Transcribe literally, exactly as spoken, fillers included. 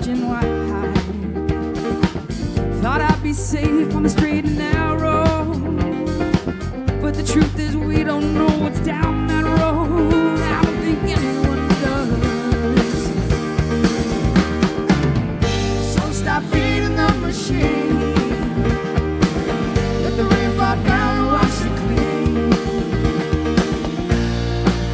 question why. Thought I'd be safe on the straight and narrow, but the truth is we don't know what's down that road.